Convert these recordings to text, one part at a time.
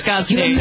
disgusting.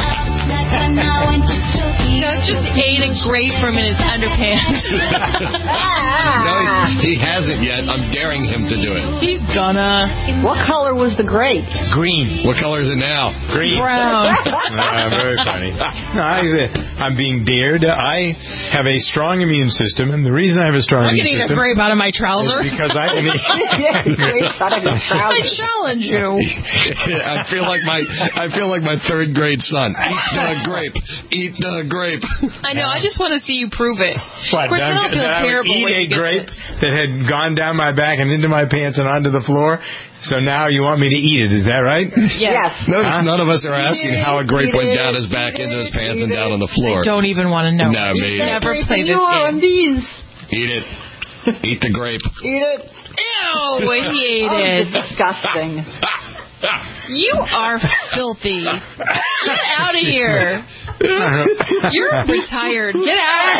Doug just ate a grape from in his underpants. No, he hasn't yet. I'm daring him to do it. He's gonna. What color was the grape? Green. What color is it now? Green. Brown. Very funny. No, I'm being dared. I have a strong immune system, and the reason I have a strong I'm immune gonna eat system a grape out of my trousers. is because I can eat. Grapes out of his I trousers. challenge you. I feel like my third grade son. Eat the grape. Eat the grape. I know. I just want to see you prove it. What, Of course, I don't feel that I would terrible when you eat a get grape that had gone down my back and into my pants and onto the floor. So now you want me to eat it? Is that right? Yes. Notice none of us are asking how a grape went down his back, into his pants, and down on the floor. I don't even want to know. No, me either. Never play this game. Eat it. Eat the grape. Eat it. Ew, he ate it. Disgusting. You are filthy. Get out of here. You're retired. Get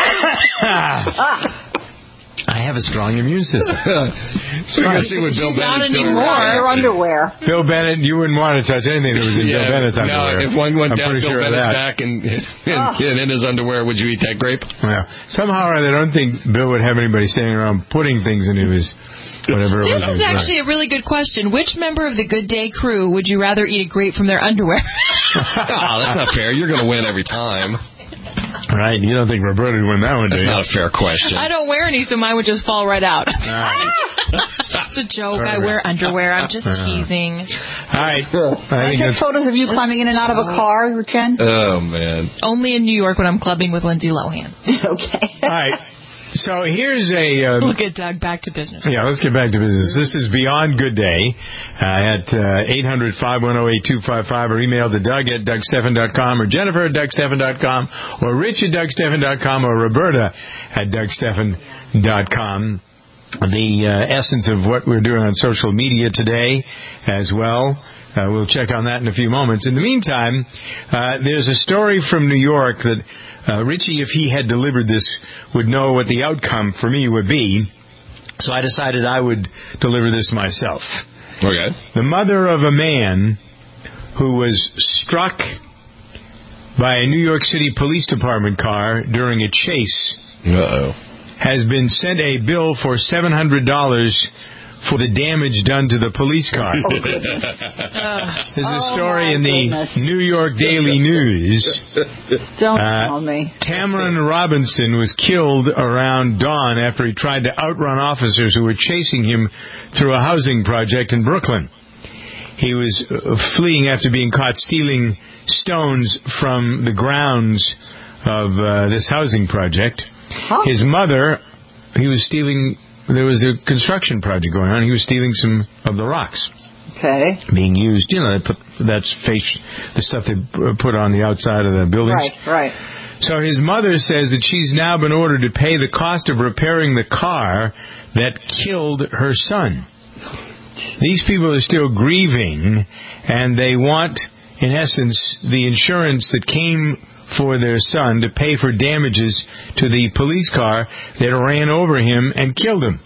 out. I have a strong immune system. So you can see what Bill Not Bennett's doing. anymore. Your underwear. Bill Bennett, you wouldn't want to touch anything that was in Bill Bennett's underwear. No, if one went down pretty Bill sure of Bennett's that. back and in his underwear, would you eat that grape? Well, somehow or other, I don't think Bill would have anybody standing around putting things into his whatever it was. This is actually a really good question. Which member of the Good Day crew would you rather eat a grape from their underwear? Oh, that's not fair. You're going to win every time. Right, you don't think Roberta would win that one, do That's you? not a fair question. I don't wear any, so mine would just fall right out. Right. It's a joke. I wear underwear. I'm just teasing. All right. I take photos of you climbing in and out of a car, Jen? Oh, man. Only in New York when I'm clubbing with Lindsay Lohan. Okay. All right. So here's a... Look at Doug. Back to business. Yeah, let's get back to business. This is Beyond Good Day at 800-510-8255 or email to Doug at DougSteffen.com or Jennifer at DougSteffen.com or Rich at DougSteffen.com or Roberta at DougSteffen.com. The essence of what we're doing on social media today as well. We'll check on that in a few moments. In the meantime, there's a story from New York that Richie, if he had delivered this, would know what the outcome for me would be. So I decided I would deliver this myself. Okay. The mother of a man who was struck by a New York City Police Department car during a chase has been sent a bill for $700 for the damage done to the police car. There's a story in the New York Daily News. Don't tell me. Tamarin Robinson was killed around dawn after he tried to outrun officers who were chasing him through a housing project in Brooklyn. He was fleeing after being caught stealing stones from the grounds of this housing project. His mother, he was stealing... There was a construction project going on. He was stealing some of the rocks. Okay. Being used, that's the stuff they put on the outside of the buildings. Right. So his mother says that she's now been ordered to pay the cost of repairing the car that killed her son. These people are still grieving, and they want, in essence, the insurance that came for their son to pay for damages to the police car that ran over him and killed him.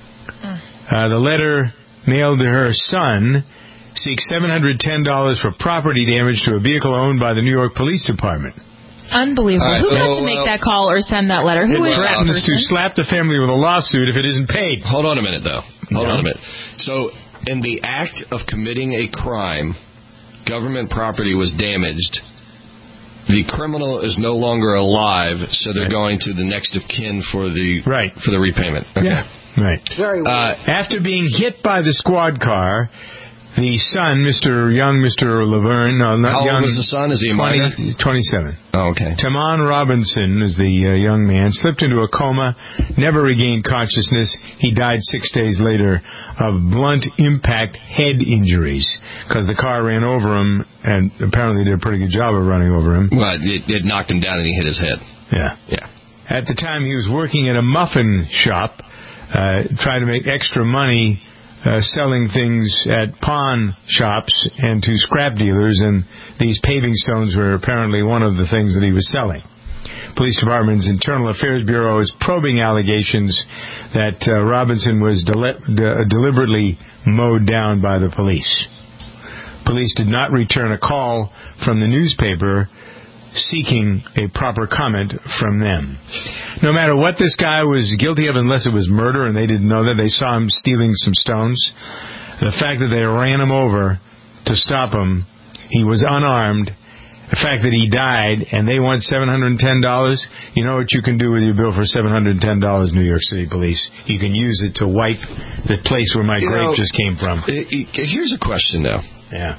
The letter mailed to her son seeks $710 for property damage to a vehicle owned by the New York Police Department. Unbelievable. Who got to make that call or send that letter? Who is that threatens person? to slap the family with a lawsuit if it isn't paid. Hold on a minute, though. Hold on a minute. So, in the act of committing a crime, government property was damaged. The criminal is no longer alive, so they're going to the next of kin for the repayment. Okay. Yeah, right. Very well. After being hit by the squad car, the son, Mr. Laverne, no, not How young. old is the son? Is he a minor? 27. Oh, okay. Taman Robinson is the young man. Slipped into a coma, never regained consciousness. He died 6 days later of blunt impact head injuries because the car ran over him and apparently did a pretty good job of running over him. Well, it knocked him down and he hit his head. Yeah. At the time, he was working at a muffin shop, trying to make extra money selling things at pawn shops and to scrap dealers, and these paving stones were apparently one of the things that he was selling. Police Department's Internal Affairs Bureau is probing allegations that Robinson was deliberately mowed down by the police. police did not return a call from the newspaper seeking a proper comment from them. No matter what this guy was guilty of, unless it was murder and they didn't know that, they saw him stealing some stones, the fact that they ran him over to stop him, he was unarmed, the fact that he died, and they want $710, you know what you can do with your bill for $710, New York City Police? You can use it to wipe the place where my grape just came from. Here's a question, though. Yeah.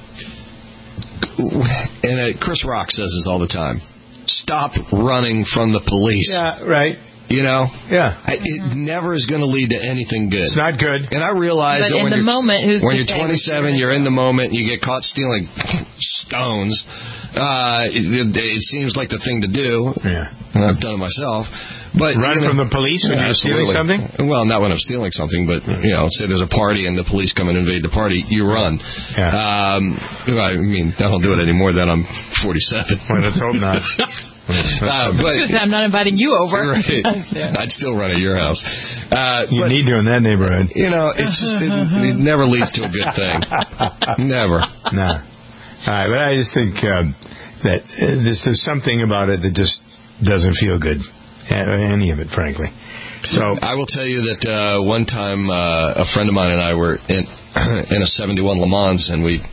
And Chris Rock says this all the time. Stop running from the police. Yeah, right. You know? Yeah. It never is going to lead to anything good. It's not good. And I realize that when you're 27, you're in the moment, you get caught stealing stones. It seems like the thing to do. Yeah. And I've done it myself. But run from the police when you're stealing something? Well, not when I'm stealing something, but, say there's a party and the police come and invade the party, you run. Yeah. I mean, I don't do it anymore that I'm 47. Well, let's hope not. But I'm not inviting you over. Right. I'd still run at your house. You need to in that neighborhood. It's just, it never leads to a good thing. Never. No. All right, but I just think that there's something about it that just doesn't feel good. Any of it, frankly. So I will tell you that one time a friend of mine and I were in a 71 Le Mans, and we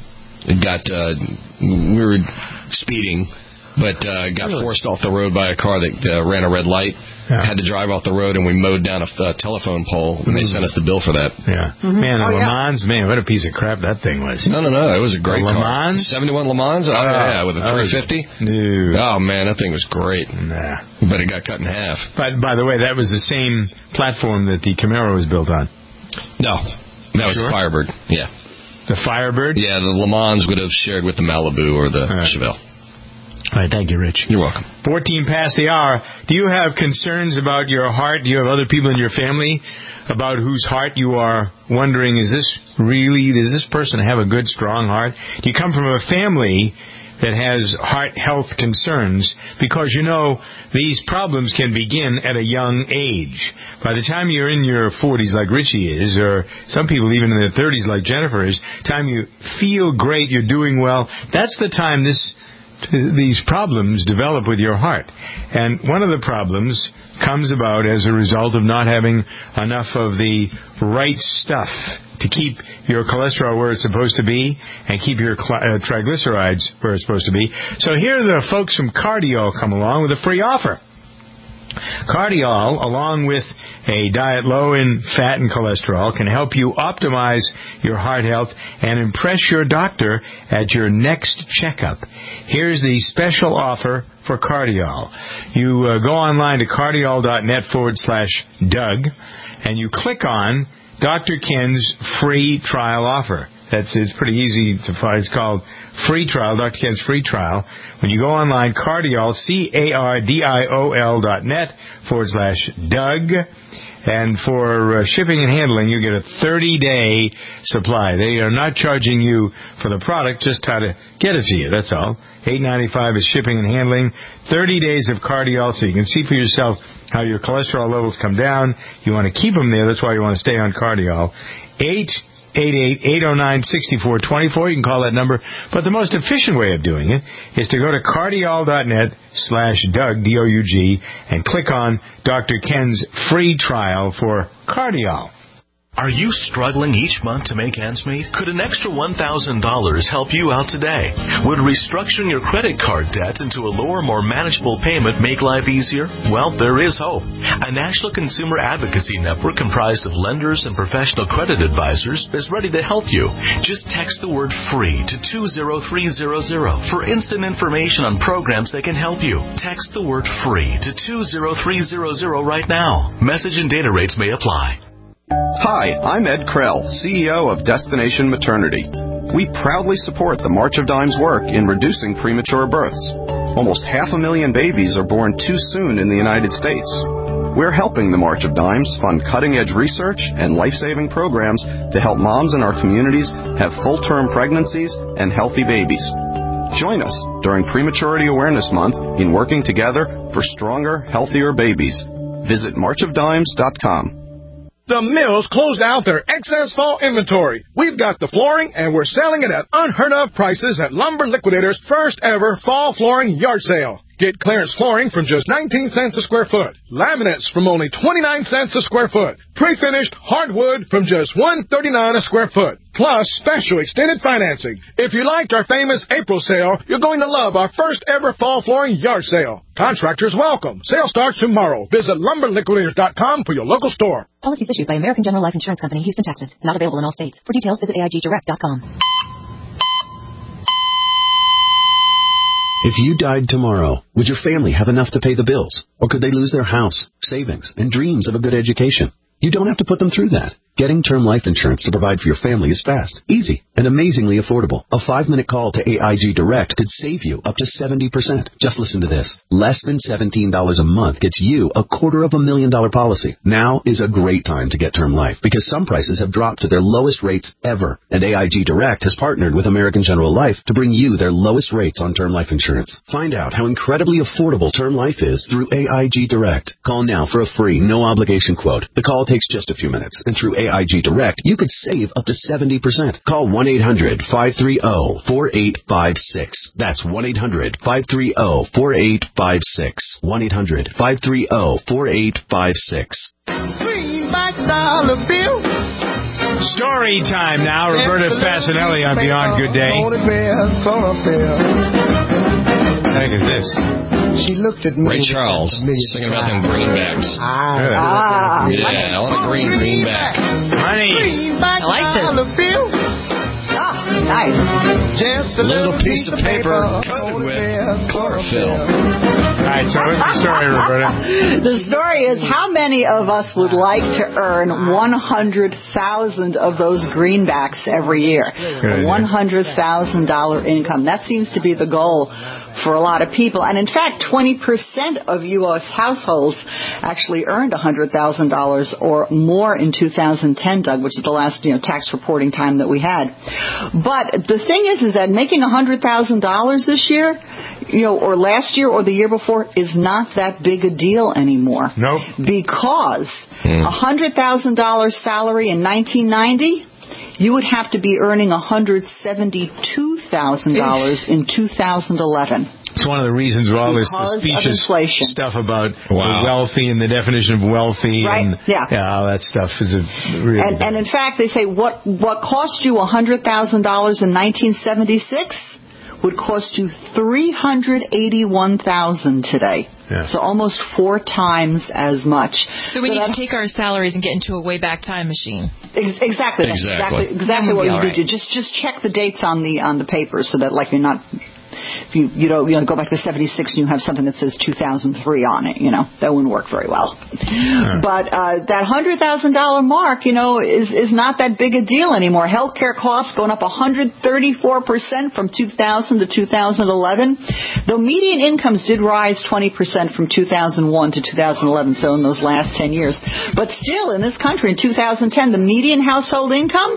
were speeding, but got forced off the road by a car that ran a red light. Yeah. Had to drive off the road, and we mowed down a telephone pole, and they sent us the bill for that. Yeah. Mm-hmm. Man, Le Mans, man, what a piece of crap that thing was. No. It was a great car. Le Mans? 71 Le Mans? Oh, yeah, with a 350? Dude. Oh, man, that thing was great. Nah. But it got cut in half. But, by the way, that was the same platform that the Camaro was built on. No. That was the Firebird. Yeah. The Firebird? Yeah, the Le Mans would have shared with the Malibu or the Chevelle. All right, thank you, Rich. You're welcome. 14 past the hour. Do you have concerns about your heart? Do you have other people in your family about whose heart you are wondering, does this person have a good, strong heart? Do you come from a family that has heart health concerns? Because, these problems can begin at a young age. By the time you're in your 40s like Richie is, or some people even in their 30s like Jennifer is, time you feel great, you're doing well, that's the time these problems develop with your heart. And one of the problems comes about as a result of not having enough of the right stuff to keep your cholesterol where it's supposed to be and keep your triglycerides where it's supposed to be. So here the folks from Cardiol come along with a free offer. Cardiol, along with a diet low in fat and cholesterol, can help you optimize your heart health and impress your doctor at your next checkup. Here's the special offer for Cardiol. You go online to cardiol.net/Doug, and you click on Dr. Ken's free trial offer. It's pretty easy to find. It's called Free Trial, Dr. Ken's Free Trial. When you go online, Cardiol, cardiol.net/Doug. And for shipping and handling, you get a 30-day supply. They are not charging you for the product, just how to get it to you. That's all. $8.95 is shipping and handling. 30 days of Cardiol, so you can see for yourself how your cholesterol levels come down. You want to keep them there. That's why you want to stay on Cardiol. 888-809-6424. You can call that number. But the most efficient way of doing it is to go to cardiol.net/Doug, D-O-U-G, and click on Dr. Ken's free trial for Cardiol. Are you struggling each month to make ends meet? Could an extra $1,000 help you out today? Would restructuring your credit card debt into a lower, more manageable payment make life easier? Well, there is hope. A national consumer advocacy network comprised of lenders and professional credit advisors is ready to help you. Just text the word FREE to 20300 for instant information on programs that can help you. Text the word FREE to 20300 right now. Message and data rates may apply. Hi, I'm Ed Krell, CEO of Destination Maternity. We proudly support the March of Dimes work in reducing premature births. Almost 500,000 babies are born too soon in the United States. We're helping the March of Dimes fund cutting-edge research and life-saving programs to help moms in our communities have full-term pregnancies and healthy babies. Join us during Prematurity Awareness Month in working together for stronger, healthier babies. Visit marchofdimes.com. The Mills closed out their excess fall inventory. We've got the flooring, and we're selling it at unheard-of prices at Lumber Liquidator's first-ever fall flooring yard sale. Get clearance flooring from just 19 cents a square foot. Laminates from only 29 cents a square foot. Pre-finished hardwood from just $1.39 a square foot. Plus special extended financing. If you liked our famous April sale, you're going to love our first-ever fall flooring yard sale. Contractors welcome. Sale starts tomorrow. Visit LumberLiquidators.com for your local store. Policies issued by American General Life Insurance Company, Houston, Texas. Not available in all states. For details, visit AIGDirect.com. If you died tomorrow, would your family have enough to pay the bills? Or could they lose their house, savings, and dreams of a good education? You don't have to put them through that. Getting term life insurance to provide for your family is fast, easy, and amazingly affordable. A 5-minute call to AIG Direct could save you up to 70%. Just listen to this. Less than $17 a month gets you a $250,000 policy. Now is a great time to get term life because some prices have dropped to their lowest rates ever. And AIG Direct has partnered with American General Life to bring you their lowest rates on term life insurance. Find out how incredibly affordable term life is through AIG Direct. Call now for a free, no-obligation quote. The call takes just a few minutes, and through AIG Direct, you could save up to 70%. Call 1-800-530-4856. That's 1-800-530-4856. 1-800-530-4856. Greenback dollar bill. Story time now. Roberta Fasanelli on Beyond Good Day. What the heck is this? She looked at me. Ray Charles singing about them greenbacks. Yeah, I want a greenback. Honey. I like this. Nice. Just a little piece of paper coated with chlorophyll. All right, so what's the story, Roberta? The story is how many of us would like to earn 100,000 of those greenbacks every year? A $100,000 income. That seems to be the goal for a lot of people. And in fact, 20% of U.S. households actually earned $100,000 or more in 2010, Doug, which is the last tax reporting time that we had. But the thing is that making $100,000 this year, or last year or the year before, is not that big a deal anymore. Nope. Because $100,000 salary in 1990, you would have to be earning $172,000 in 2011. It's one of the reasons all this suspicious stuff about the wealthy and the definition of wealthy and all that stuff is really and in fact, they say what cost you $100,000 in 1976 would cost you $381,000 today. Yeah. So almost 4 times as much. So we need to take our salaries and get into a way back time machine. Exactly what you do. Just check the dates on the paper so that you're not. If you don't go back to 76 and you have something that says 2003 on it, that wouldn't work very well. Yeah. But that $100,000 mark, is not that big a deal anymore. Healthcare costs going up 134% from 2000 to 2011. Though median incomes did rise 20% from 2001 to 2011, so in those last 10 years. But still, in this country, in 2010, the median household income,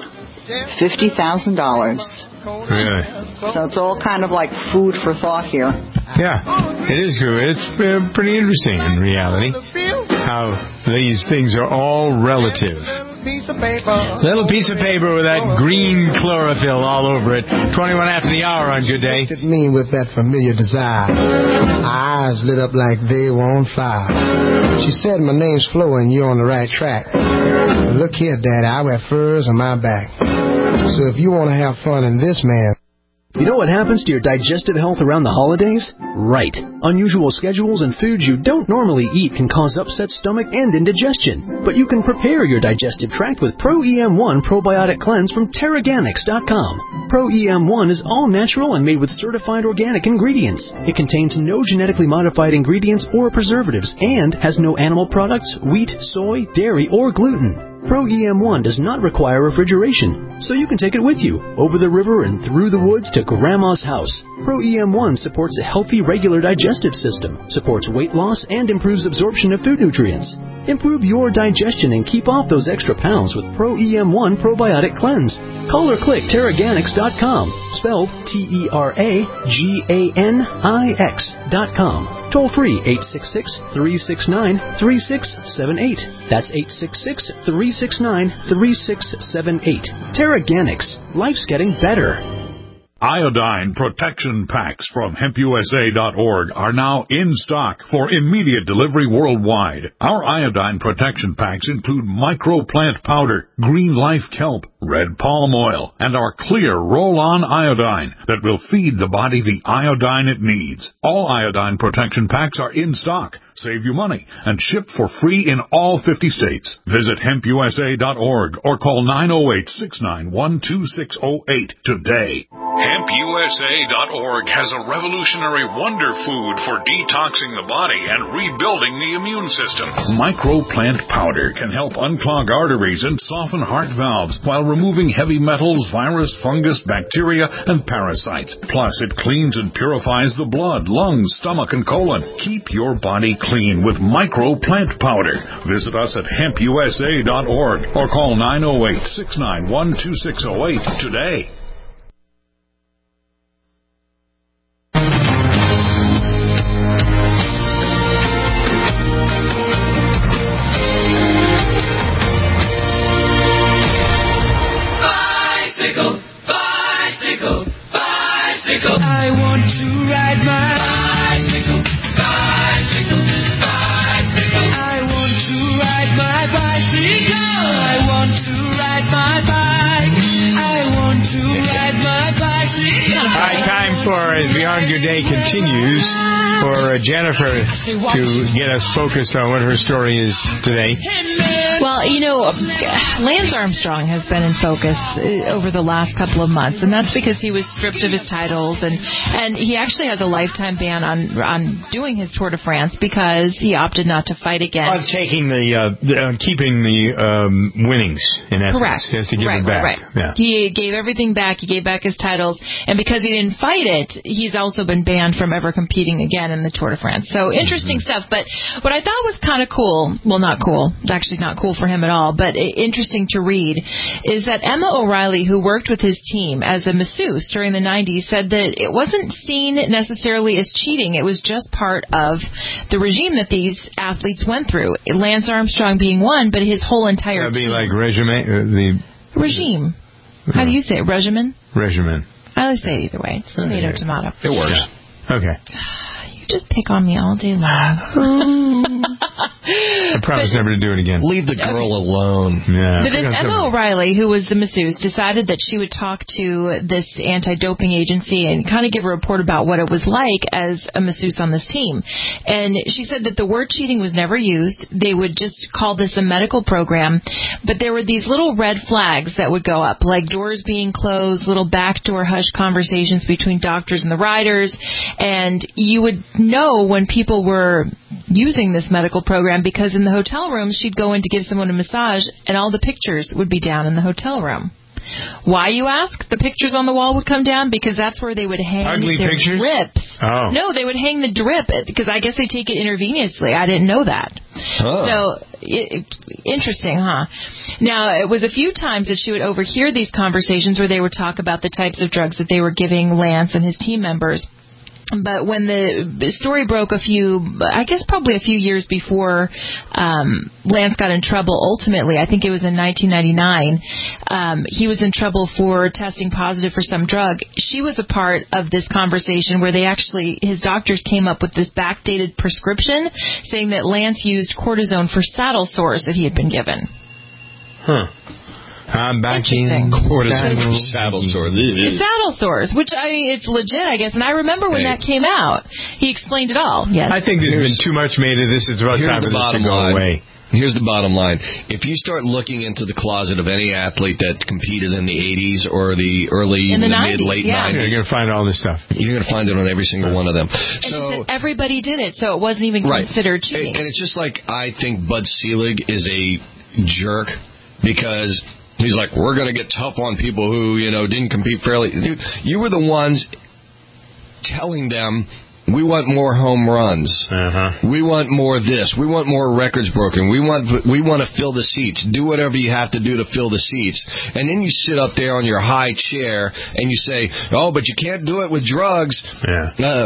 $50,000. Really? So it's all kind of like food for thought here. Yeah, it is good. It's pretty interesting in reality how these things are all relative. Little piece of paper with that green chlorophyll all over it. 21 after the hour on Good Day. Looked at me with that familiar desire. Eyes lit up like they were on fire. She said, "My name's Flo and you're on the right track. Look here, Daddy, I wear furs on my back. So if you want to have fun in this, man." You know what happens to your digestive health around the holidays? Right. Unusual schedules and foods you don't normally eat can cause upset stomach and indigestion. But you can prepare your digestive tract with Pro-EM1 Probiotic Cleanse from Teraganix.com. Pro-EM1 is all natural and made with certified organic ingredients. It contains no genetically modified ingredients or preservatives and has no animal products, wheat, soy, dairy, or gluten. Pro-EM1 does not require refrigeration, so you can take it with you, over the river and through the woods to Grandma's house. Pro-EM1 supports a healthy, regular digestive system, supports weight loss, and improves absorption of food nutrients. Improve your digestion and keep off those extra pounds with Pro-EM1 Probiotic Cleanse. Call or click Teraganix.com, spelled Teraganix.com. Toll free 866-369-3678. That's 866-369-3678. Terraganics. Life's getting better. Iodine protection packs from HempUSA.org are now in stock for immediate delivery worldwide. Our iodine protection packs include microplant powder, green life kelp, red palm oil, and our clear roll-on iodine that will feed the body the iodine it needs. All iodine protection packs are in stock, save you money, and ship for free in all 50 states. Visit HempUSA.org or call 908-691-2608 today. HempUSA.org has a revolutionary wonder food for detoxing the body and rebuilding the immune system. Microplant powder can help unclog arteries and soften heart valves while removing heavy metals, virus, fungus, bacteria, and parasites. Plus, it cleans and purifies the blood, lungs, stomach, and colon. Keep your body clean with Microplant powder. Visit us at HempUSA.org or call 908-691-2608 today. I want to ride my bicycle, bicycle, bicycle. I want to ride my bicycle. I want to ride my bike. I want to ride my bicycle. All right, time for As Beyond Your Day continues for Jennifer to get us focused on what her story is today. Well, you know, Lance Armstrong has been in focus over the last couple of months, and that's because he was stripped of his titles, and he actually has a lifetime ban on doing his Tour de France because he opted not to fight again. On taking keeping the winnings, in essence. Correct. He has to give it back. Right. Yeah. He gave everything back. He gave back his titles, and because he didn't fight it, he's also been banned from ever competing again in the Tour de France. So interesting stuff. But what I thought was kind of cool, well, not cool. It's actually not cool for him at all, but interesting to read, is that Emma O'Reilly, who worked with his team as a masseuse during the 90s, said that it wasn't seen necessarily as cheating. It was just part of the regime that these athletes went through. Lance Armstrong being one, but his whole entire team. That'd be like regime. Regime. How do you say it? Regimen? Regimen. I always say it either way. It's tomato, tomato. It works. Yeah. Okay. You just pick on me all day long. I promise never to do it again. Leave the girl alone. Yeah. But then Emma O'Reilly, who was the masseuse, decided that she would talk to this anti-doping agency and kind of give a report about what it was like as a masseuse on this team. And she said that the word cheating was never used. They would just call this a medical program. But there were these little red flags that would go up, like doors being closed, little backdoor hush conversations between doctors and the riders. And you would know when people were using this medical program because in the hotel room she'd go in to give someone a massage and all the pictures would be down in the hotel room. Why, you ask? The pictures on the wall would come down because that's where they would hang ugly their pictures? drips. Oh. No, they would hang the drip because I guess they take it intravenously. I didn't know that. Oh. So, interesting, huh? Now, it was a few times that she would overhear these conversations where they would talk about the types of drugs that they were giving Lance and his team members. But when the story broke probably a few years before Lance got in trouble, ultimately, I think it was in 1999, he was in trouble for testing positive for some drug. She was a part of this conversation where his doctors came up with this backdated prescription saying that Lance used cortisone for saddle sores that he had been given. Huh. I'm back in cortisone for saddle sores. It's saddle sores, which it's legit, I guess. And I remember when that came out, he explained it all. Yes. I think there's been too much made of this. It's about time for this to go away. Here's the bottom line. If you start looking into the closet of any athlete that competed in the 80s or the early, in the mid-late 90s, you're going to find all this stuff. You're going to find it on every single one of them. So everybody did it, so it wasn't even considered cheating. And it's just like I think Bud Selig is a jerk because he's like, we're going to get tough on people who, didn't compete fairly. Dude, you were the ones telling them, we want more home runs. Uh-huh. We want more of this. We want more records broken. We want to fill the seats. Do whatever you have to do to fill the seats. And then you sit up there on your high chair and you say, oh, but you can't do it with drugs. Yeah.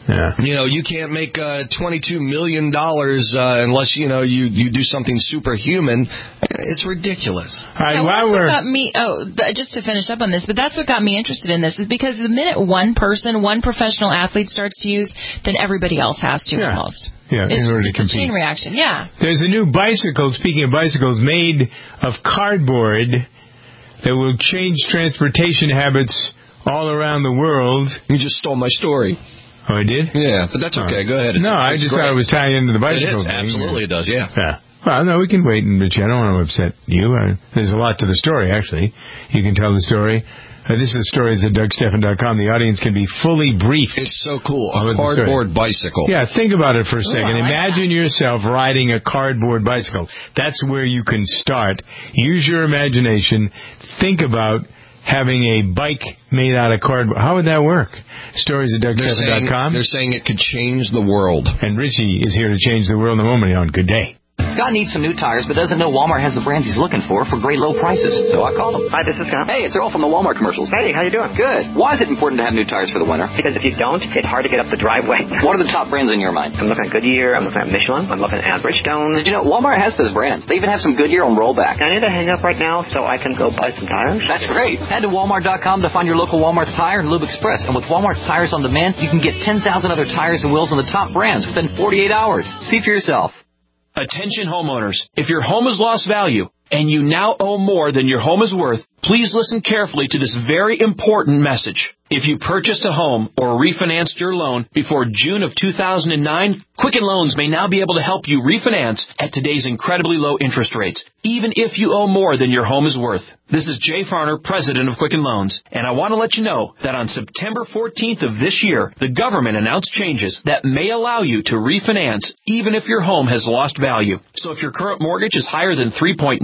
Yeah. You can't make $22 million unless, you do something superhuman. It's ridiculous. All right, got me, just to finish up on this, but that's what got me interested in this, is because the minute one professional athlete starts to use, then everybody else has to almost. Yeah, in order to compete. It's a chain reaction, yeah. There's a new bicycle, speaking of bicycles, made of cardboard that will change transportation habits all around the world. You just stole my story. Oh, I did? Yeah, but that's okay. Go ahead. I just thought it was tying into the bicycle thing. Absolutely it does, yeah. Well, no, we can wait and Richie, I don't want to upset you. There's a lot to the story, actually. You can tell the story. This is the story that's at DougStephan.com. The audience can be fully briefed. It's so cool. A cardboard bicycle. Yeah, think about it for a second. Imagine yourself riding a cardboard bicycle. That's where you can start. Use your imagination. Think about having a bike made out of cardboard. How would that work? Stories at DougStephan.com. They're saying it could change the world. And Richie is here to change the world in a moment. On Good Day. Scott needs some new tires, but doesn't know Walmart has the brands he's looking for great low prices. So I called him. Hi, this is Scott. Hey, it's Earl from the Walmart commercials. Hey, how you doing? Good. Why is it important to have new tires for the winter? Because if you don't, it's hard to get up the driveway. What are the top brands in your mind? I'm looking at Goodyear. I'm looking at Michelin. I'm looking at Bridgestone. Did you know Walmart has those brands? They even have some Goodyear on rollback. I need to hang up right now so I can go buy some tires. That's great. Head to Walmart.com to find your local Walmart's Tire and Lube Express. And with Walmart's Tires on Demand, you can get 10,000 other tires and wheels on the top brands within 48 hours. See for yourself. Attention homeowners, if your home has lost value and you now owe more than your home is worth, please listen carefully to this very important message. If you purchased a home or refinanced your loan before June of 2009, Quicken Loans may now be able to help you refinance at today's incredibly low interest rates, even if you owe more than your home is worth. This is Jay Farner, president of Quicken Loans, and I want to let you know that on September 14th of this year, the government announced changes that may allow you to refinance even if your home has lost value. So if your current mortgage is higher than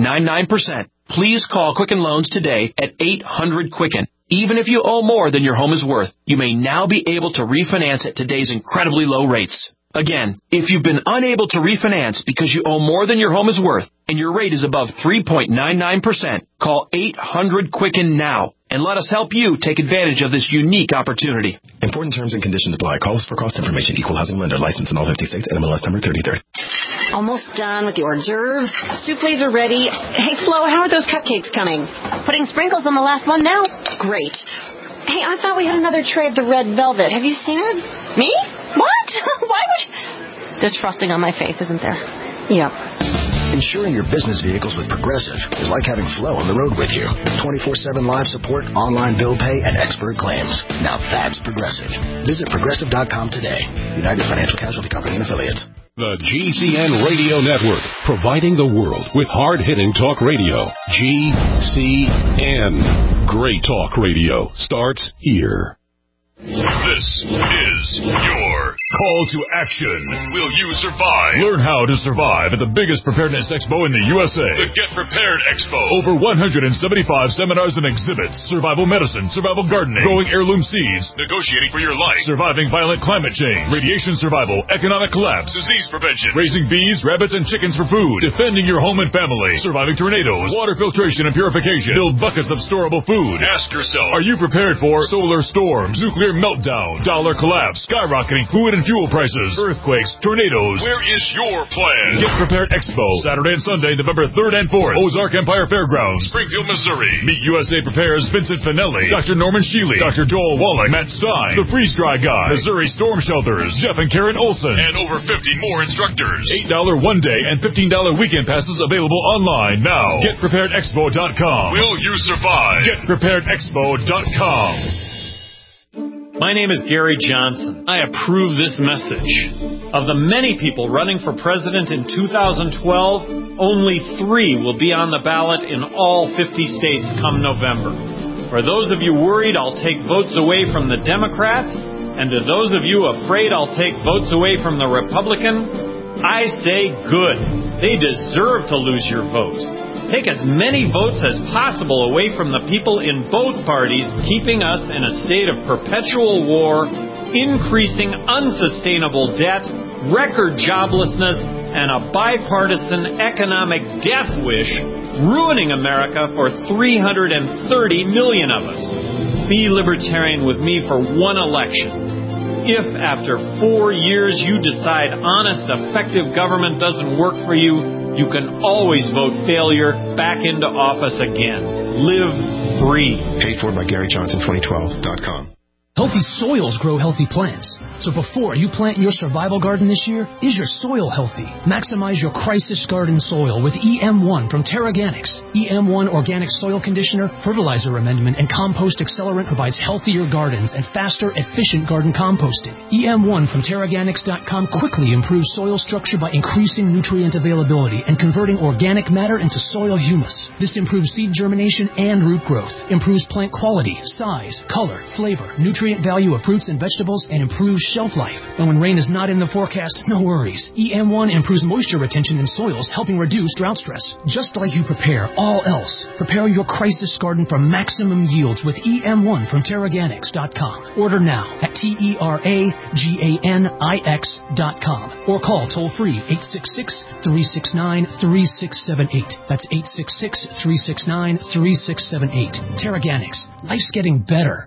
3.99%, please call Quicken Loans today at 800-QUICKEN. Even if you owe more than your home is worth, you may now be able to refinance at today's incredibly low rates. Again, if you've been unable to refinance because you owe more than your home is worth and your rate is above 3.99%, call 800-QUICKEN now and let us help you take advantage of this unique opportunity. Important terms and conditions apply. Calls for cost information. Equal housing lender. License in all 50 states. NMLS number 33. Almost done with the hors d'oeuvres. Souffles are ready. Hey, Flo, how are those cupcakes coming? Putting sprinkles on the last one now. Great. Hey, I thought we had another tray of the red velvet. Have you seen it? Me? What? Why would you? There's frosting on my face, isn't there? Yep. Insuring your business vehicles with Progressive is like having Flo on the road with you. 24/7 live support, online bill pay, and expert claims. Now that's Progressive. Visit Progressive.com today. United Financial Casualty Company and Affiliates. The GCN Radio Network, providing the world with hard-hitting talk radio. GCN. Great talk radio starts here. This is your call to action. Will you survive? Learn how to survive at the biggest preparedness expo in the USA. The Get Prepared Expo. Over 175 seminars and exhibits. Survival medicine, survival gardening, growing heirloom seeds, negotiating for your life, surviving violent climate change, radiation survival, economic collapse, disease prevention, raising bees, rabbits, and chickens for food, defending your home and family, surviving tornadoes, water filtration and purification, build buckets of storable food. Ask yourself, are you prepared for solar storms, nuclear meltdown, dollar collapse, skyrocketing food and fuel prices, earthquakes, tornadoes? Where is your plan? Get Prepared Expo, Saturday and Sunday, November 3rd and 4th, Ozark Empire Fairgrounds, Springfield, Missouri. Meet USA Prepares Vincent Finelli, Dr. Norman Sheely, Dr. Joel Wallach, Matt Stein, The Freeze Dry Guy, Missouri Storm Shelters, Jeff and Karen Olson, and over 50 more instructors. $8 one-day and $15 weekend passes available online now. GetPreparedExpo.com. Will you survive? GetPreparedExpo.com. My name is Gary Johnson. I approve this message. Of the many people running for president in 2012, only 3 will be on the ballot in all 50 states come November. For those of you worried I'll take votes away from the Democrat, and to those of you afraid I'll take votes away from the Republican, I say good. They deserve to lose your vote. Take as many votes as possible away from the people in both parties, keeping us in a state of perpetual war, increasing unsustainable debt, record joblessness, and a bipartisan economic death wish, ruining America for 330 million of us. Be libertarian with me for one election. If after 4 years you decide honest, effective government doesn't work for you, you can always vote failure back into office again. Live free. Paid for by GaryJohnson2012.com. Healthy soils grow healthy plants. So before you plant your survival garden this year, is your soil healthy? Maximize your crisis garden soil with EM1 from Terraganics. EM1 Organic Soil Conditioner, Fertilizer Amendment, and Compost Accelerant provides healthier gardens and faster, efficient garden composting. EM1 from Terraganics.com quickly improves soil structure by increasing nutrient availability and converting organic matter into soil humus. This improves seed germination and root growth, improves plant quality, size, color, flavor, nutrient value of fruits and vegetables, and improves shelf life. And when rain is not in the forecast, no worries. EM1 improves moisture retention in soils, helping reduce drought stress. Just like you prepare all else, prepare your crisis garden for maximum yields with EM1 from Terraganics.com. Order now at TERAGANIX.com or call toll-free 866-369-3678. That's 866-369-3678. Terraganics. Life's getting better.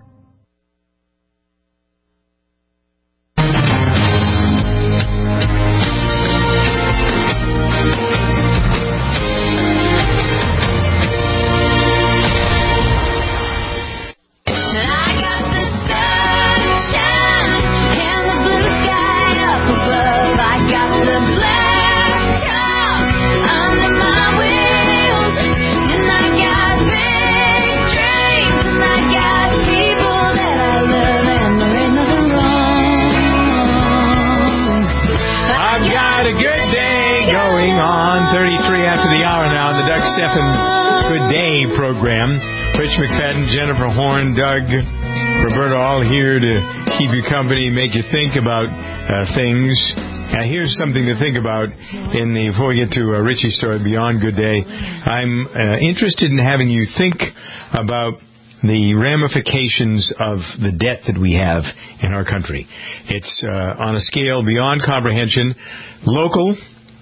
Good Day program. Rich McFadden, Jennifer Horn, Doug, Roberta, all here to keep you company, make you think about things. Here's something to think about before we get to Richie's story, Beyond Good Day. I'm interested in having you think about the ramifications of the debt that we have in our country. It's on a scale beyond comprehension. Local,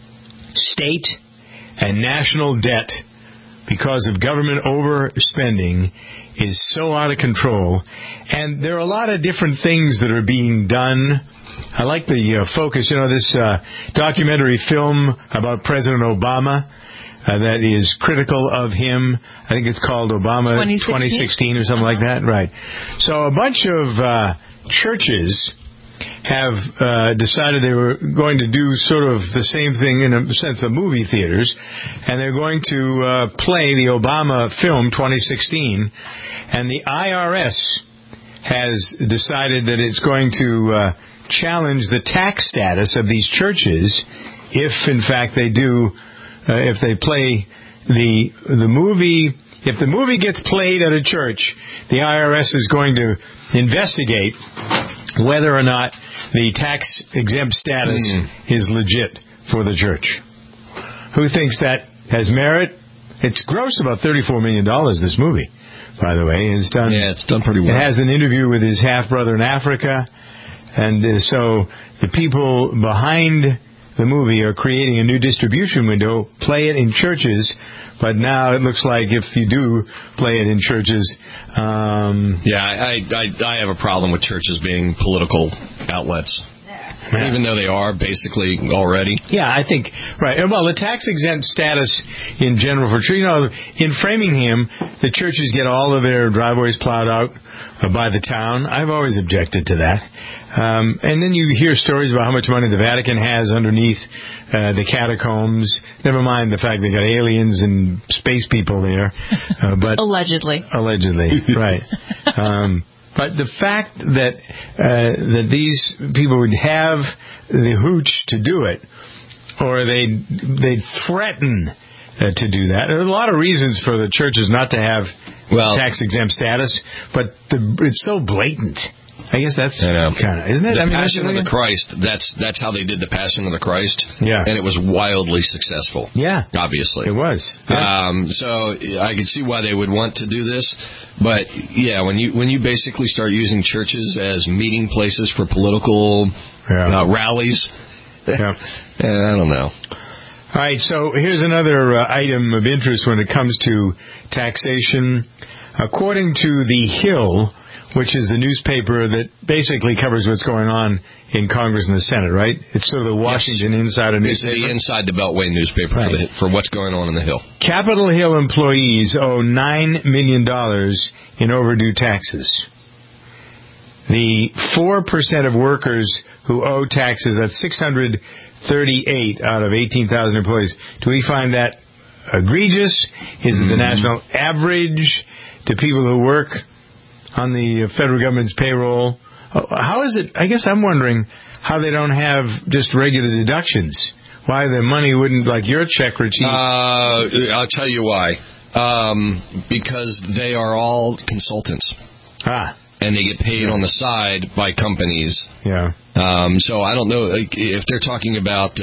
state, and national debt, because of government overspending, is so out of control. And there are a lot of different things that are being done. I like the focus, this documentary film about President Obama that is critical of him. I think it's called Obama 2016 or something like that. Right. So a bunch of churches have decided they were going to do sort of the same thing in a sense of movie theaters, and they're going to play the Obama film 2016, and the IRS has decided that it's going to challenge the tax status of these churches if, in fact, they do, if they play the movie. If the movie gets played at a church, the IRS is going to investigate whether or not the tax-exempt status is legit for the church. Who thinks that has merit? It's grossed about $34 million, this movie, by the way. It's done pretty well. It has an interview with his half-brother in Africa, and so the people behind the movie are creating a new distribution window, play it in churches, but now it looks like if you do play it in churches... I have a problem with churches being political outlets. Yeah. Even though they are basically already. Yeah, I think, right. Well, the tax-exempt status in general for church, in Framingham, the churches get all of their driveways plowed out by the town. I've always objected to that. And then you hear stories about how much money the Vatican has underneath the catacombs. Never mind the fact they got aliens and space people there. But Allegedly, right. But the fact that these people would have the hooch to do it, or they'd threaten to do that. There are a lot of reasons for the churches not to have tax-exempt status, but it's so blatant. I guess that's kind of, isn't it? The Passion of the Christ, that's how they did the Passion of the Christ. Yeah. And it was wildly successful. Yeah. Obviously. It was. Yeah. So I could see why they would want to do this. But, yeah, when you basically start using churches as meeting places for political rallies, I don't know. All right, so here's another item of interest when it comes to taxation. According to The Hill, which is the newspaper that basically covers what's going on in Congress and the Senate, right? It's sort of the Washington Insider newspaper. It's the Inside the Beltway newspaper for what's going on in the Hill. Capitol Hill employees owe $9 million in overdue taxes. The 4% of workers who owe taxes, that's 638 out of 18,000 employees. Do we find that egregious? Is it the national average? Do people who work on the federal government's payroll, how is it? I guess I'm wondering how they don't have just regular deductions. Why the money wouldn't, like your check receipt? I'll tell you why. Because they are all consultants. And they get paid on the side by companies. Yeah. So I don't know if they're talking about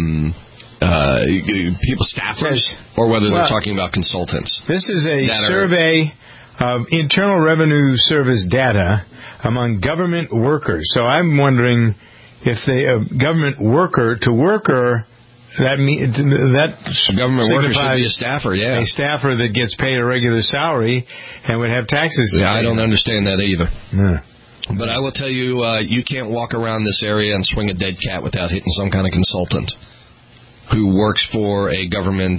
people, staffers, or whether they're talking about consultants. This is a survey of Internal Revenue Service data among government workers. So I'm wondering if they government worker to worker. That a government worker should be a staffer, a staffer that gets paid a regular salary and would have taxes. Yeah, I don't understand that either. No. But I will tell you, you can't walk around this area and swing a dead cat without hitting some kind of consultant who works for a government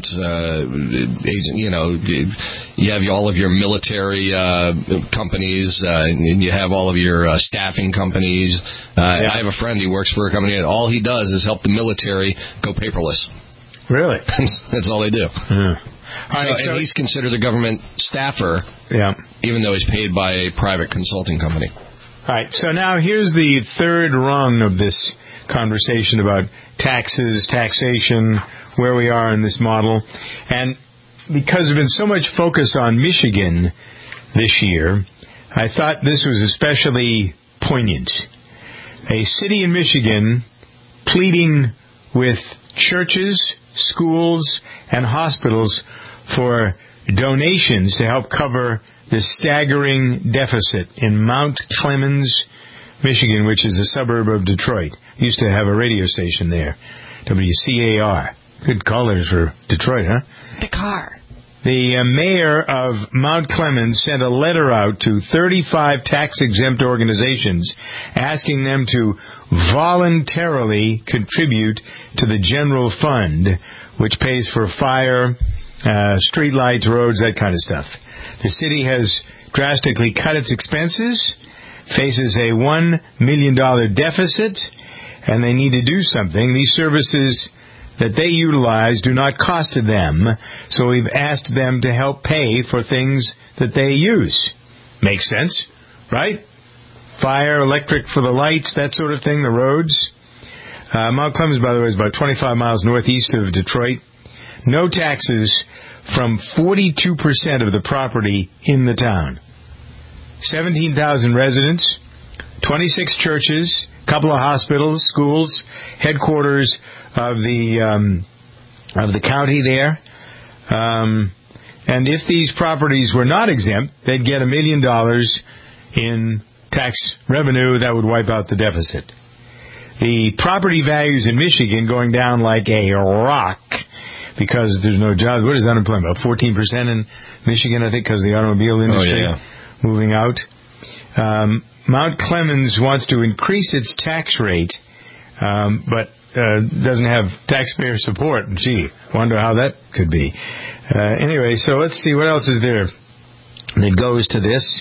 agent. You know, you have all of your military companies, and you have all of your staffing companies. I have a friend who works for a company, and all he does is help the military go paperless. Really? That's all they do. Yeah. And he's considered a government staffer, even though he's paid by a private consulting company. All right, so now here's the third rung of this conversation about taxes, taxation, where we are in this model. And because there's been so much focus on Michigan this year, I thought this was especially poignant. A city in Michigan pleading with churches, schools, and hospitals for donations to help cover the staggering deficit in Mount Clemens, Michigan, which is a suburb of Detroit. Used to have a radio station there, WCAR. Good callers for Detroit, huh? The car. The mayor of Mount Clemens sent a letter out to 35 tax-exempt organizations asking them to voluntarily contribute to the general fund, which pays for fire, street lights, roads, that kind of stuff. The city has drastically cut its expenses, faces a $1 million deficit, and they need to do something. These services that they utilize do not cost them, so we've asked them to help pay for things that they use. Makes sense, right? Fire, electric for the lights, that sort of thing, the roads. Mount Clemens, by the way, is about 25 miles northeast of Detroit. No taxes from 42% of the property in the town. 17,000 residents, 26 churches, couple of hospitals, schools, headquarters of the county there. And if these properties were not exempt, they'd get $1 million in tax revenue that would wipe out the deficit. The property values in Michigan going down like a rock because there's no jobs. What is unemployment? About 14% in Michigan, I think, because of the automobile industry moving out. Mount Clemens wants to increase its tax rate, but doesn't have taxpayer support. Gee, wonder how that could be. Anyway, so let's see what else is there that goes to this.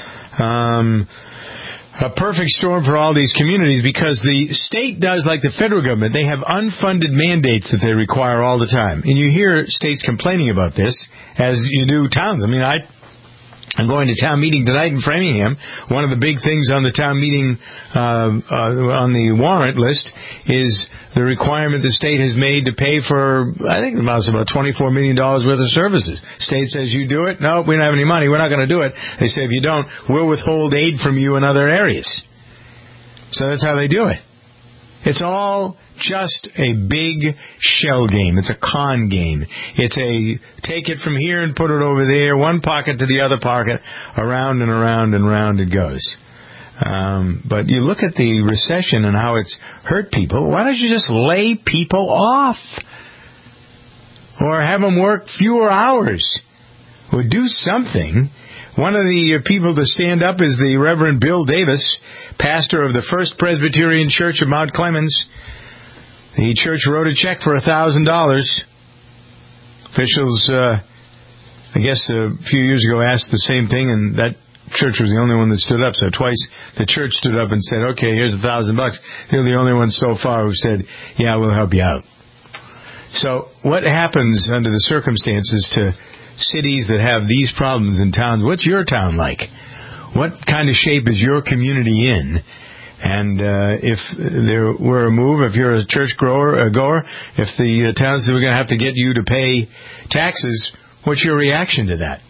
A perfect storm for all these communities because the state does like the federal government. They have unfunded mandates that they require all the time. And you hear states complaining about this, as you do towns. I mean, I'm going to town meeting tonight in Framingham. One of the big things on the town meeting, on the warrant list, is the requirement the state has made to pay for, I think it amounts to about $24 million worth of services. State says, you do it? No, we don't have any money. We're not going to do it. They say, if you don't, we'll withhold aid from you in other areas. So that's how they do it. It's all just a big shell game. It's a con game. It's a take it from here and put it over there, one pocket to the other pocket, around and around and around it goes. But you look at the recession and how it's hurt people. Why don't you just lay people off? Or have them work fewer hours? Or do something. One of the people to stand up is the Reverend Bill Davis, pastor of the First Presbyterian Church of Mount Clemens. The church wrote a check for $1,000. Officials, I guess a few years ago, asked the same thing, and that church was the only one that stood up. So twice the church stood up and said, okay, here's $1,000. They're the only ones so far who said, yeah, we'll help you out. So what happens under the circumstances to cities that have these problems in towns? What's your town like? What kind of shape is your community in? And if there were a move, if you're a church goer, if the town says we're going to have to get you to pay taxes, what's your reaction to that?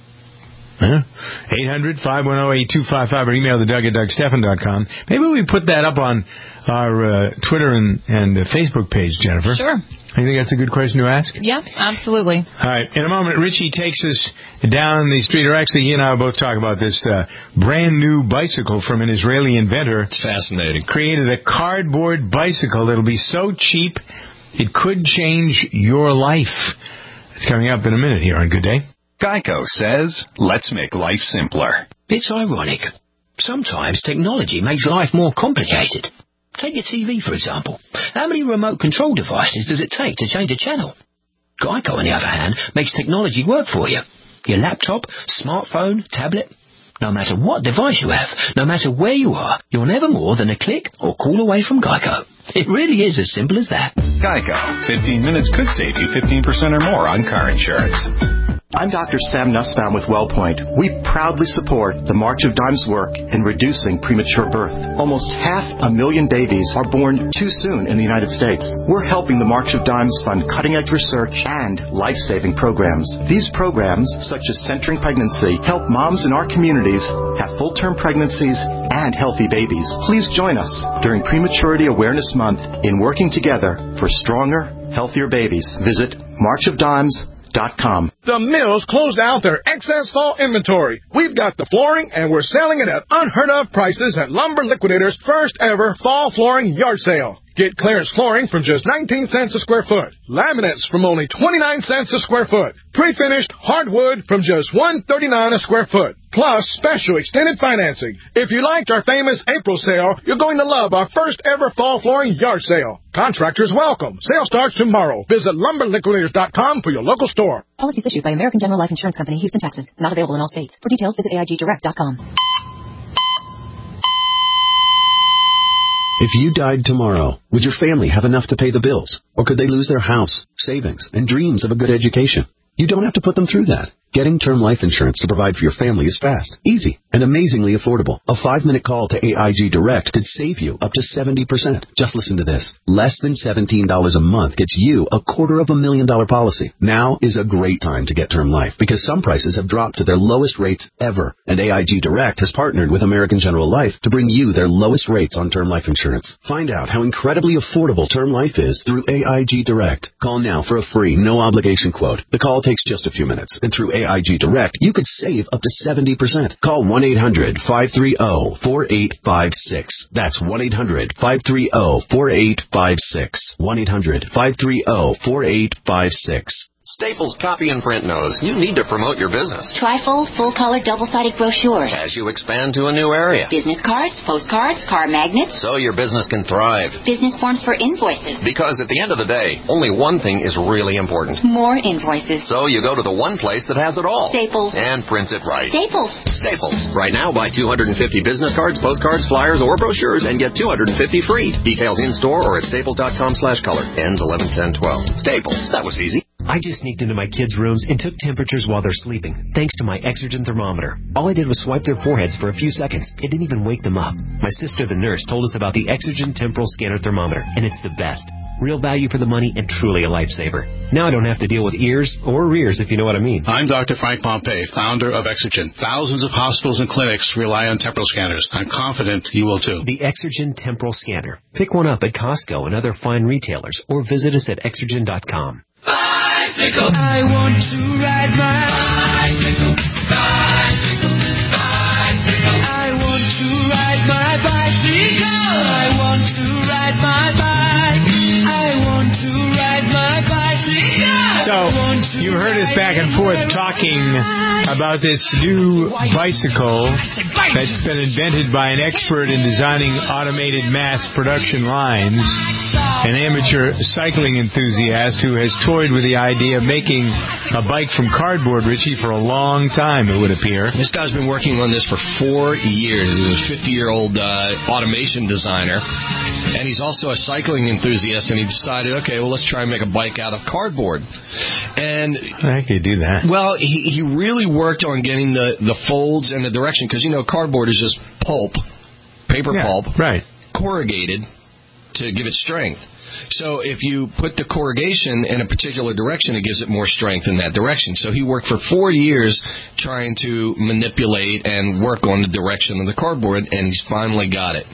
800-510-8255 or email the Doug at DougStephan.com. Maybe we put that up on our Twitter and Facebook page, Jennifer. Sure. You think that's a good question to ask? Yeah, absolutely. All right. In a moment, Richie takes us down the street, or actually he and I will both talk about this brand new bicycle from an Israeli inventor. It's fascinating. Created a cardboard bicycle that'll be so cheap it could change your life. It's coming up in a minute here on Good Day. Geico says, let's make life simpler. It's ironic. Sometimes technology makes life more complicated. Take your TV, for example. How many remote control devices does it take to change a channel? Geico, on the other hand, makes technology work for you. Your laptop, smartphone, tablet. No matter what device you have, no matter where you are, you're never more than a click or call away from Geico. It really is as simple as that. Geico. 15 minutes could save you 15% or more on car insurance. I'm Dr. Sam Nussbaum with WellPoint. We proudly support the March of Dimes work in reducing premature birth. Almost 500,000 babies are born too soon in the United States. We're helping the March of Dimes fund cutting-edge research and life-saving programs. These programs, such as Centering Pregnancy, help moms in our communities have full-term pregnancies and healthy babies. Please join us during Prematurity Awareness Month in working together for stronger, healthier babies. Visit marchofdimes.com. The Mills closed out their excess fall inventory. We've got the flooring, and we're selling it at unheard-of prices at Lumber Liquidators' first-ever fall flooring yard sale. Get clearance flooring from just 19 cents a square foot. Laminates from only 29 cents a square foot. Pre-finished hardwood from just $1.39 a square foot. Plus special extended financing. If you liked our famous April sale, you're going to love our first-ever fall flooring yard sale. Contractors welcome. Sale starts tomorrow. Visit LumberLiquidators.com for your local store. Policies issued by American General Life Insurance Company, Houston, Texas. Not available in all states. For details, visit AIGDirect.com. If you died tomorrow, would your family have enough to pay the bills? Or could they lose their house, savings, and dreams of a good education? You don't have to put them through that. Getting term life insurance to provide for your family is fast, easy, and amazingly affordable. A 5-minute call to AIG Direct could save you up to 70%. Just listen to this. Less than $17 a month gets you a $250,000 policy. Now is a great time to get term life because some prices have dropped to their lowest rates ever. And AIG Direct has partnered with American General Life to bring you their lowest rates on term life insurance. Find out how incredibly affordable term life is through AIG Direct. Call now for a free, no-obligation quote. The call takes just a few minutes, and through AIG Direct, you could save up to 70%. Call 1-800-530-4856. That's 1-800-530-4856. 1-800-530-4856. Staples Copy and Print knows you need to promote your business. Trifold, full-color, double-sided brochures. As you expand to a new area. Business cards, postcards, car magnets. So your business can thrive. Business forms for invoices. Because at the end of the day, only one thing is really important. More invoices. So you go to the one place that has it all. Staples. And prints it right. Staples. Staples. Right now, buy 250 business cards, postcards, flyers, or brochures and get 250 free. Details in-store or at staples.com/color. Ends 11/10/12. Staples. That was easy. I just sneaked into my kids' rooms and took temperatures while they're sleeping, thanks to my Exergen thermometer. All I did was swipe their foreheads for a few seconds. It didn't even wake them up. My sister, the nurse, told us about the Exergen temporal scanner thermometer, and it's the best. Real value for the money and truly a lifesaver. Now I don't have to deal with ears or rears, if you know what I mean. I'm Dr. Frank Pompey, founder of Exergen. Thousands of hospitals and clinics rely on temporal scanners. I'm confident you will too. The Exergen temporal scanner. Pick one up at Costco and other fine retailers, or visit us at Exergen.com. Bicycle. I want to ride my bicycle. Bicycle. Bicycle. I want to ride my bicycle. I want to ride my bike. I want to ride my bicycle. So, you heard heard us back and forth talking about this new bicycle that's been invented by an expert in designing automated mass production lines, an amateur cycling enthusiast who has toyed with the idea of making a bike from cardboard, Richie, for a long time, it would appear. This guy's been working on this for 4 years. He's a 50-year-old automation designer, and he's also a cycling enthusiast, and he decided, okay, well, let's try and make a bike out of cardboard. And I could do that. Well, he really worked on getting the folds and the direction, because, cardboard is just pulp, paper pulp, right, corrugated to give it strength. So if you put the corrugation in a particular direction, it gives it more strength in that direction. So he worked for 4 years trying to manipulate and work on the direction of the cardboard, and he's finally got it.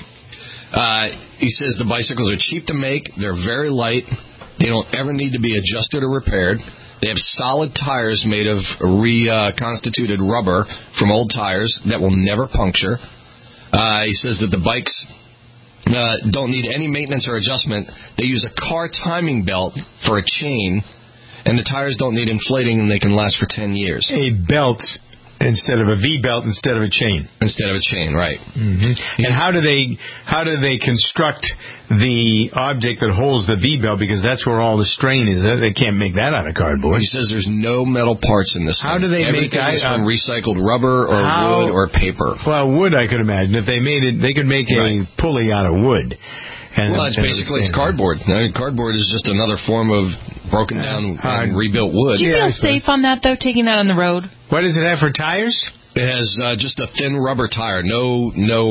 He says the bicycles are cheap to make, they're very light, they don't ever need to be adjusted or repaired. They have solid tires made of reconstituted rubber from old tires that will never puncture. He says that the bikes don't need any maintenance or adjustment. They use a car timing belt for a chain, and the tires don't need inflating, and they can last for 10 years. A belt instead of a V-belt instead of a chain. Instead of a chain, right. Mm-hmm. And how do they construct the object that holds the V-belt, because that's where all the strain is? They can't make that out of cardboard. He says there's no metal parts in this thing. How do they make Everything is from recycled rubber or wood or paper. Well, wood, I could imagine. If they made it, they could make a pulley out of wood. It's basically cardboard. Cardboard is just another form of broken down and rebuilt wood. Do you feel safe on that, though, taking that on the road? What does it have for tires? It has just a thin rubber tire, no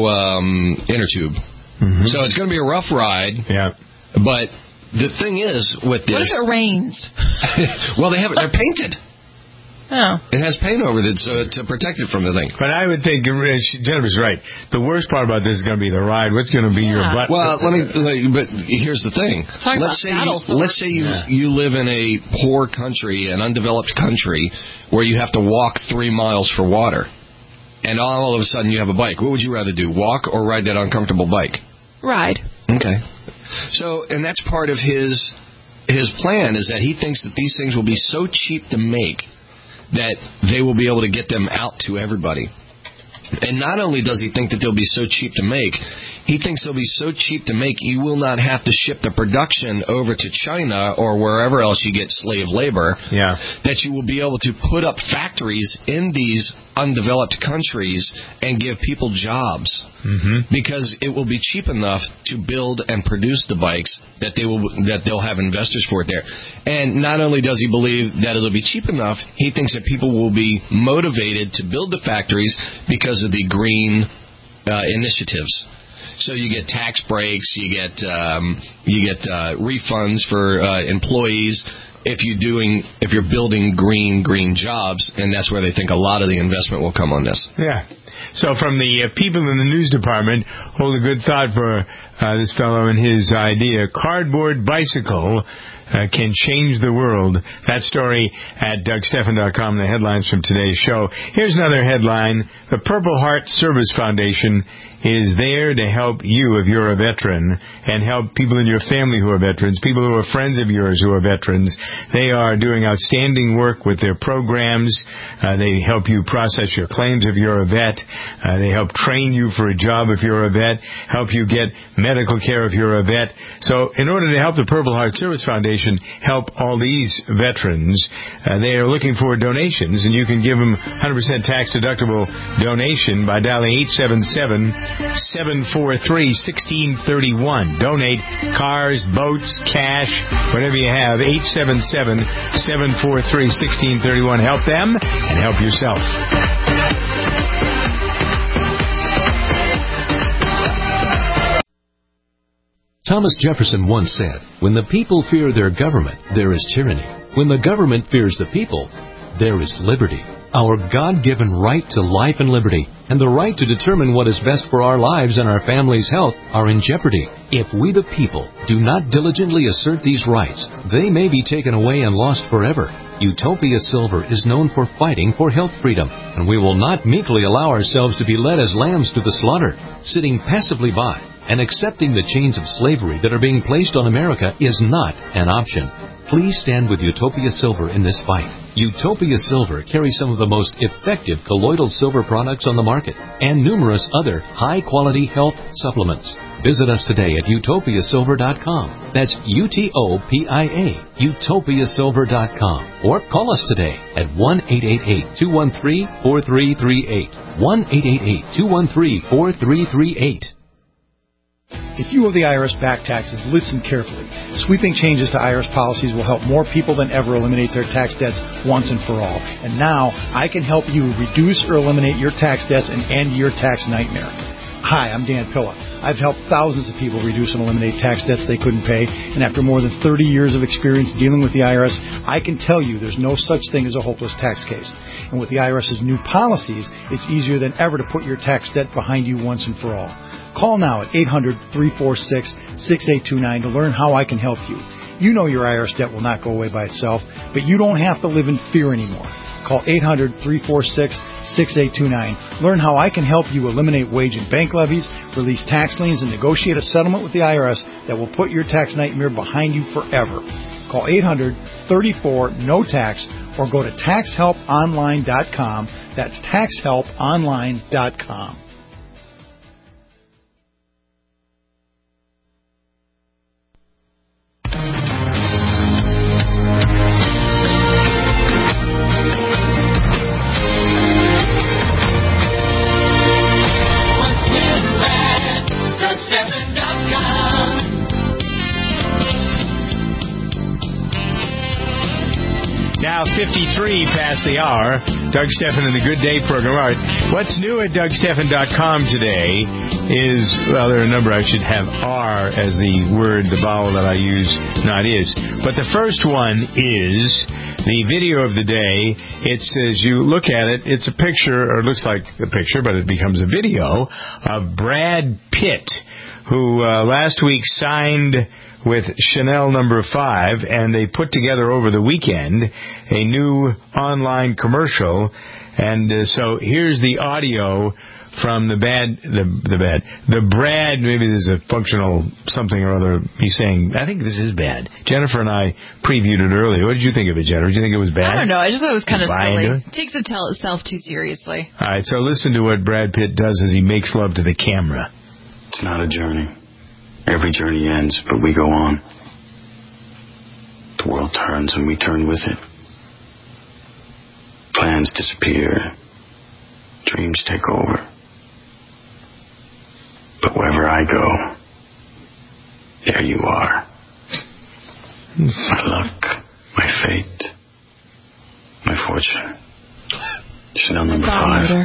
inner tube. Mm-hmm. So it's going to be a rough ride. Yeah. But the thing is with this... What if it rains? Well, they're painted. Oh. It has paint over it to protect it from the thing. But I would think, Jennifer's right, the worst part about this is going to be the ride. What's going to be your butt? Well, but here's the thing. Let's say you live in a poor country, an undeveloped country, where you have to walk 3 miles for water. And all of a sudden you have a bike. What would you rather do, walk or ride that uncomfortable bike? Ride. Okay. So, and that's part of his plan, is that he thinks that these things will be so cheap to make that they will be able to get them out to everybody. And not only does he think that they'll be so cheap to make, he thinks they'll be so cheap to make you will not have to ship the production over to China or wherever else you get slave labor, that you will be able to put up factories in these undeveloped countries and give people jobs. Mm-hmm. Because it will be cheap enough to build and produce the bikes that they'll have investors for it there. And not only does he believe that it'll be cheap enough, he thinks that people will be motivated to build the factories because of the green initiatives. So you get tax breaks, you get refunds for employees if you're building green jobs, and that's where they think a lot of the investment will come on this. Yeah. So from the people in the news department, hold a good thought for this fellow and his idea. Cardboard bicycle can change the world. That story at DougStephan.com, the headlines from today's show. Here's another headline. The Purple Heart Service Foundation is there to help you if you're a veteran, and help people in your family who are veterans, people who are friends of yours who are veterans. They are doing outstanding work with their programs. They help you process your claims if you're a vet. They help train you for a job if you're a vet, help you get medical care if you're a vet. So in order to help the Purple Heart Service Foundation help all these veterans, they are looking for donations, and you can give them 100% tax-deductible donation by dialing 877-743-1631. Donate cars, boats, cash, whatever you have. 877-743-1631. Help them and help yourself. Thomas Jefferson once said, "When the people fear their government, there is tyranny. When the government fears the people, there is liberty." Our God-given right to life and liberty, and the right to determine what is best for our lives and our family's health, are in jeopardy. If we the people do not diligently assert these rights, they may be taken away and lost forever. Utopia Silver is known for fighting for health freedom, and we will not meekly allow ourselves to be led as lambs to the slaughter. Sitting passively by and accepting the chains of slavery that are being placed on America is not an option. Please stand with Utopia Silver in this fight. Utopia Silver carries some of the most effective colloidal silver products on the market and numerous other high-quality health supplements. Visit us today at utopiasilver.com. That's UTOPIA, utopiasilver.com. Or call us today at 1-888-213-4338. 1-888-213-4338. If you owe the IRS back taxes, listen carefully. Sweeping changes to IRS policies will help more people than ever eliminate their tax debts once and for all. And now, I can help you reduce or eliminate your tax debts and end your tax nightmare. Hi, I'm Dan Pilla. I've helped thousands of people reduce and eliminate tax debts they couldn't pay, and after more than 30 years of experience dealing with the IRS, I can tell you there's no such thing as a hopeless tax case. And with the IRS's new policies, it's easier than ever to put your tax debt behind you once and for all. Call now at 800-346-6829 to learn how I can help you. You know your IRS debt will not go away by itself, but you don't have to live in fear anymore. Call 800-346-6829. Learn how I can help you eliminate wage and bank levies, release tax liens, and negotiate a settlement with the IRS that will put your tax nightmare behind you forever. Call 800-34-NO-TAX or go to taxhelponline.com. That's taxhelponline.com. Now 53 past the hour. Doug Stephan in the Good Day program. All right. What's new at DougStephan.com today is, well, there are a number. I should have R as the word, the vowel that I use, not is. But the first one is the video of the day. It's, as you look at it, it's a picture, or it looks like a picture, but it becomes a video of Brad Pitt, who last week signed with Chanel No. 5, and they put together over the weekend a new online commercial. And so here's the audio from the Brad, maybe there's a functional something or other. He's saying, I think this is bad. Jennifer and I previewed it earlier. What did you think of it, Jennifer? Did you think it was bad? I don't know. I just thought it was kind of silly. It takes itself too seriously. All right, so listen to what Brad Pitt does as he makes love to the camera. It's not a journey. Every journey ends, but we go on. The world turns and we turn with it. Plans disappear. Dreams take over. But wherever I go, there you are. My luck, my fate, my fortune. Chanel No. 5.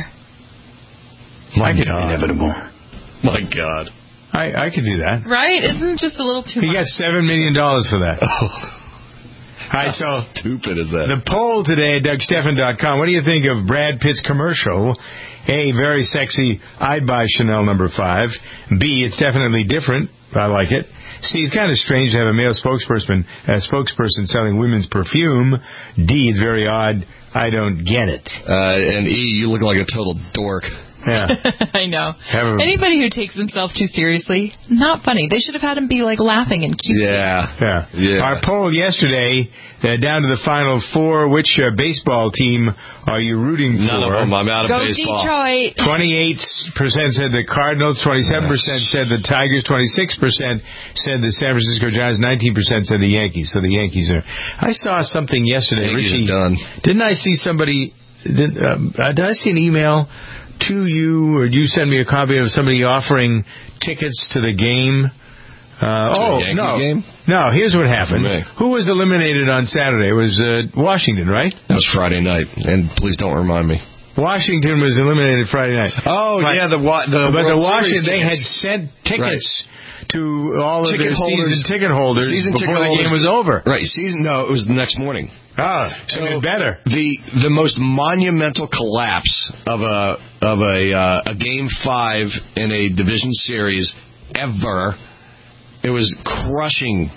My God. Inevitable. My God. I could do that. Right? Isn't it just a little too much? He got $7 million for that. All right, so stupid is that? The poll today at DougStephan.com. What do you think of Brad Pitt's commercial? A, very sexy, I'd buy Chanel No. 5. B, it's definitely different. I like it. C, it's kind of strange to have a male spokesperson selling women's perfume. D, it's very odd. I don't get it. And E, you look like a total dork. Yeah. I know. Anybody who takes himself too seriously, not funny. They should have had him be like laughing and cute. Yeah. Our poll yesterday, down to the final four, which baseball team are you rooting for? None of them. I'm out of baseball. Go Detroit. 28% said the Cardinals, 27% said the Tigers, 26% said the San Francisco Giants, 19% said the Yankees. So the Yankees are... I saw something yesterday, Richie. Done. Didn't I see somebody... Did I see an email to you, or you send me a copy of somebody offering tickets to the game? Game? No, here's what happened. Who was eliminated on Saturday? It was Washington, right? That was Friday night, and please don't remind me. Washington was eliminated Friday night. Oh, but, yeah, the Washington, they had sent tickets to all of their season ticket holders before the game was over. Right, it was the next morning. So even better. The most monumental collapse of a Game 5 in a division series ever. It was crushing.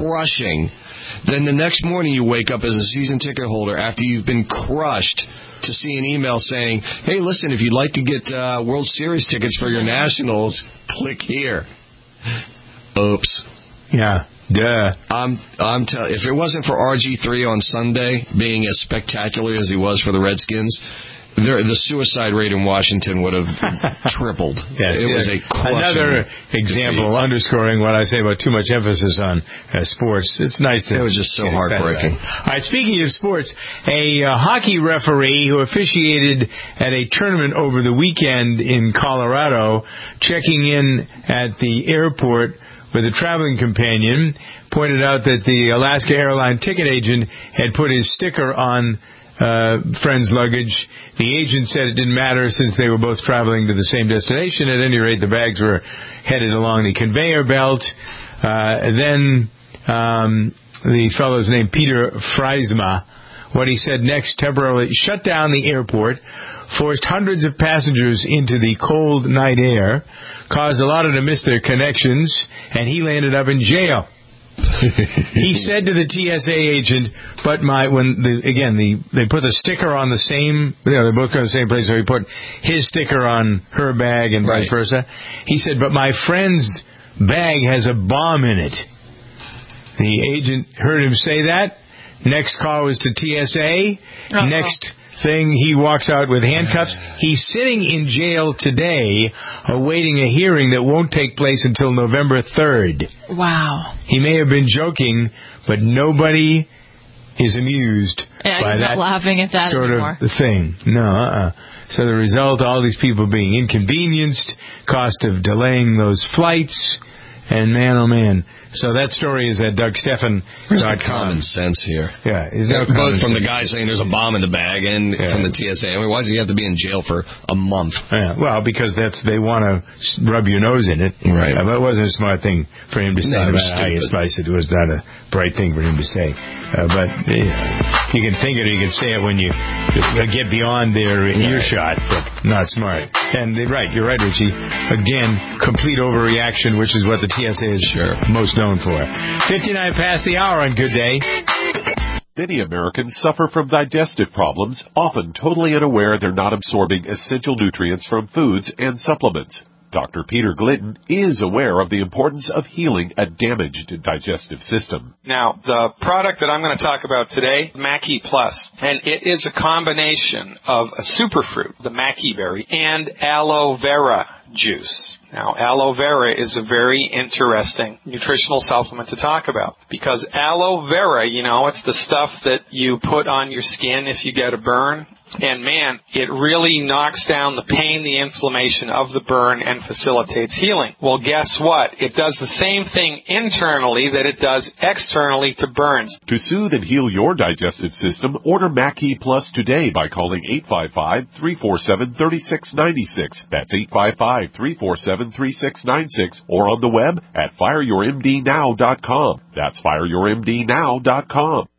Then the next morning you wake up as a season ticket holder after you've been crushed to see an email saying, hey, listen, if you'd like to get World Series tickets for your Nationals, click here. Oops. Yeah. Duh. If it wasn't for RG3 on Sunday being as spectacular as he was for the Redskins, the suicide rate in Washington would have tripled. Yes, it was a crushing another example underscoring what I say about too much emphasis on sports. It's nice to. It was just so heartbreaking. All right, speaking of sports, a hockey referee who officiated at a tournament over the weekend in Colorado, checking in at the airport with a traveling companion, pointed out that the Alaska Airline ticket agent had put his sticker on friend's luggage. The agent said it didn't matter since they were both traveling to the same destination. At any rate, the bags were headed along the conveyor belt. Then the fellow's name, Peter Freisma, what he said next temporarily shut down the airport, forced hundreds of passengers into the cold night air, caused a lot of them to miss their connections, and he landed up in jail. He said to the TSA agent, but they put the sticker on the same, they're both going to the same place, so he put his sticker on her bag and vice versa. He said, but my friend's bag has a bomb in it. The agent heard him say that. Next call was to TSA. Next thing, he walks out with handcuffs. He's sitting in jail today awaiting a hearing that won't take place until November 3rd. Wow. He may have been joking, but nobody is amused by he's that not laughing at that sort anymore. of thing. No, So the result, all these people being inconvenienced, cost of delaying those flights, and man, oh man. So that story is at DougStephan.com. Where's the common sense here? Yeah, both from the guy saying there's a bomb in the bag and from the TSA. I mean, why does he have to be in jail for a month? Yeah, well, because they want to rub your nose in it. Right. But it wasn't a smart thing for him to say. No, No matter how you slice it, it was not a bright thing for him to say. But you can think it, or you can say it when you get beyond their earshot, but not smart. And you're right, Richie. Again, complete overreaction, which is what the TSA is most known for. 59 past the hour on Good Day. Many Americans suffer from digestive problems, often totally unaware they're not absorbing essential nutrients from foods and supplements. Dr. Peter Glidden is aware of the importance of healing a damaged digestive system. Now, the product that I'm going to talk about today, Mackey Plus, and it is a combination of a superfruit, the Mackey berry, and aloe vera juice. Now, aloe vera is a very interesting nutritional supplement to talk about because aloe vera, it's the stuff that you put on your skin if you get a burn. And man, it really knocks down the pain, the inflammation of the burn and facilitates healing. Well, guess what? It does the same thing internally that it does externally to burns. To soothe and heal your digestive system, order Mackey Plus today by calling 855-347-3696. That's 855-347-3696 or on the web at fireyourmdnow.com. That's fireyourmdnow.com.